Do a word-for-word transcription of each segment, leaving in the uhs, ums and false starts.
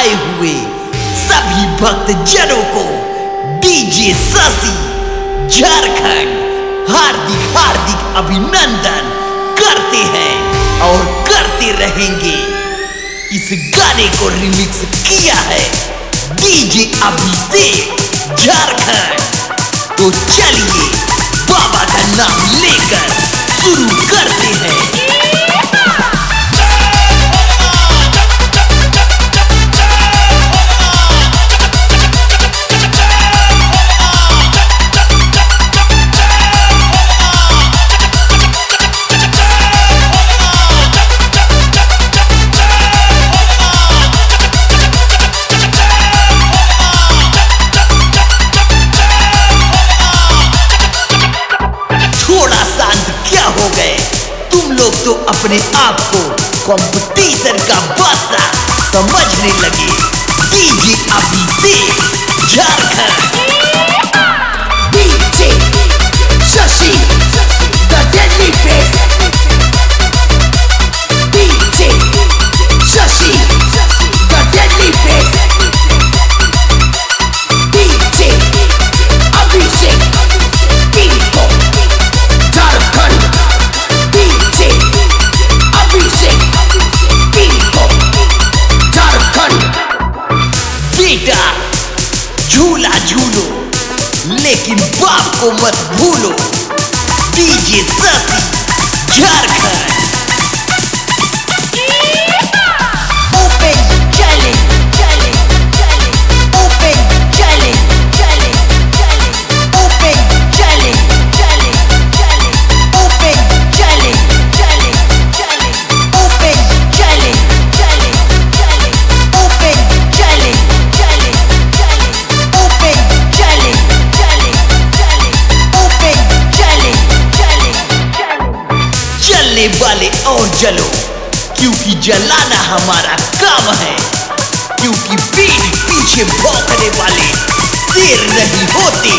आए हुए सभी भक्त जनों को डीजे शशि झारखंड हार्दिक हार्दिक अभिनंदन करते हैं और करते रहेंगे। इस गाने को रिमिक्स किया है डीजे अभिषेक झारखंड। तो चलिए बाबा का नाम लेकर शुरू करते हैं। थोड़ा शांत क्या हो गए तुम लोग, तो अपने आप को कंपटीशन का बादशाह समझने लगे। DJ Abhishek Jharkhand. DJ Shashi the deadly bass. DJ Shashi the deadly bass. DJ Abhishek king Jharkhand. DJ Abhishek king Jharkhand. बेटा झूला झूलो लेकिन बाप को मत भूलो। DJ Shashi Jharkhand. Open challenge challenge challenge open challenge challenge challenge open challenge challenge challenge open challenge challenge challenge open challenge challenge challenge open challenge challenge challenge open challenge challenge challenge open challenge challenge challenge. चलने वाले और जलो, क्योंकि जलाना हमारा काम है। क्योंकि पीठ पीछे भौंकने वाले शेर नहीं होते।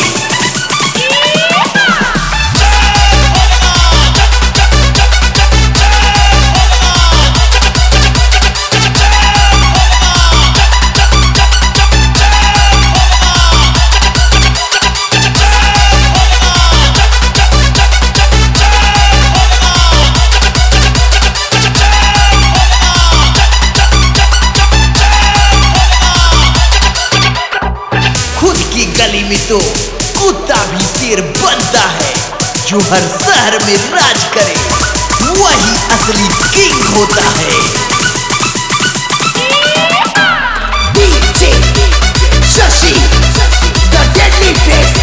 खुद की गली में तो कुत्ता भी शेर बनता है। जो हर शहर में राज करे वही असली किंग होता है। DJ Shashi the deadly bass.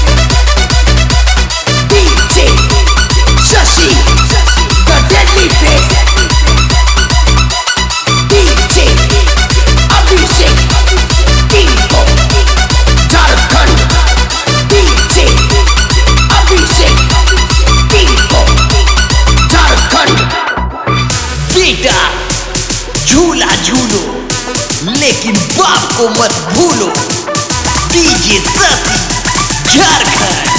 DJ Shashi the deadly bass. DJ Abhishek king Jharkhand. DJ Abhishek king Jharkhand. बेटा झूला झूलो लेकिन बाप को मत भूलो। डीजे शशि झारखंड।